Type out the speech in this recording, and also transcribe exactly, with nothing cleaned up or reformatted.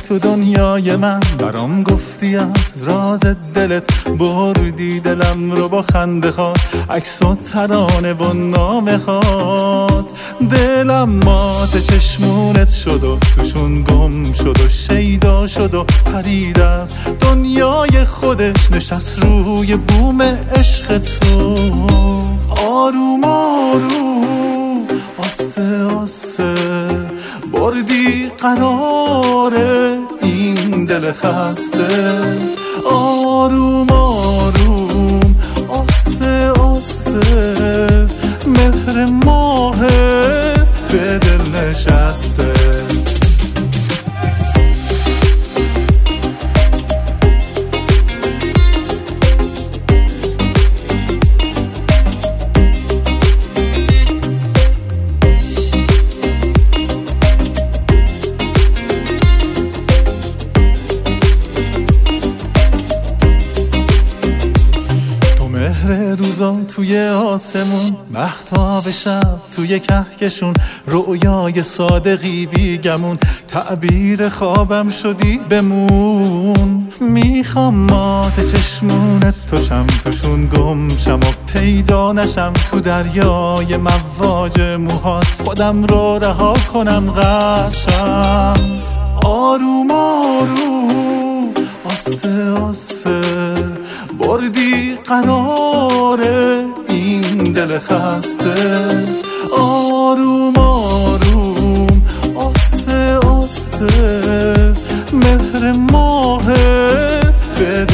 تو دنیای من، برام گفتی از راز دلت، بردی دلم رو با خنده ها، عکس و ترانه و نامه هات. دلم مات چشمونت شد و توشون گم شد و شیدا شد و پرید از دنیای خودش، نشست روی بوم عشق تو. آروم آروم آسه آسه بردی قرار این دل خسته. آروم آروم آسه آسه مهر ماهت به دل نشسته. مهر روزا توی آسمون، مهتاب شب توی کهکشون، رؤیای صادقی بیگمون، تعبیر خوابم شدی بمون. میخوام مات چشمونت توشم، توشون گم شم و پیدا نشم، تو دریای مواج موهات خودم رو رها کنم غرقشم. آروم آروم آسه آسه بردی قرار این دل خسته. آروم آروم آسه آسه مهر ماهت به